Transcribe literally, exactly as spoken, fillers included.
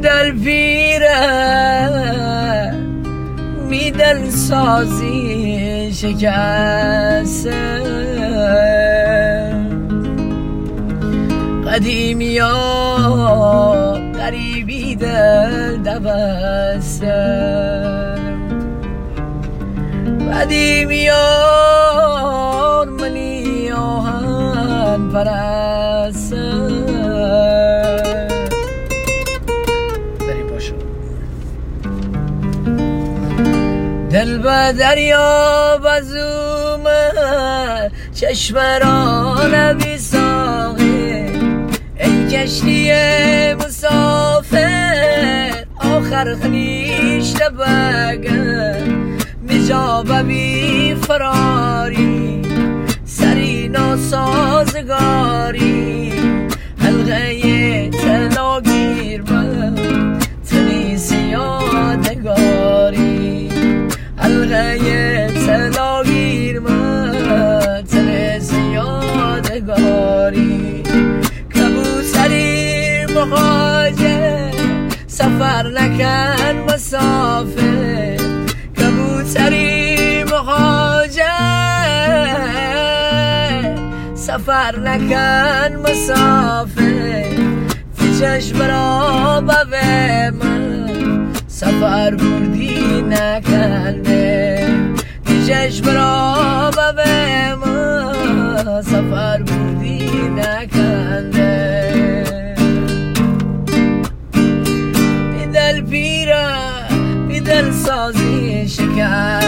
دل پیره می دل سازی شکسته قدیمی ها قریبی دل دبسته قدیمی ها منی آهن پرسته بریم باشو دل به دریا بزومه چشم را نبی ساقی ای کشتی مسافر آخر خلیش لبگه میجا ببی فراری سری ناسازگاری حلقه تلاگیر من تنیس یادگاری حلقه تلاگیر من تنیس یادگاری کبوتری مهاجر سفر نکن مسافر کبوتری مهاجر سفر نکن مسافر فی چشم را به من سفر بردی نکنده فی چشم را به من سفر بردی نکنده بی دل پیره بی دل سازی شکر